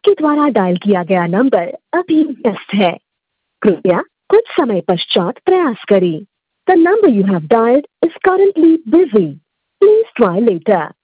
आपके द्वारा डायल किया गया नंबर अभी व्यस्त है। कृपया कुछ समय पश्चात प्रयास करें। The number you have dialed is currently busy. Please try later.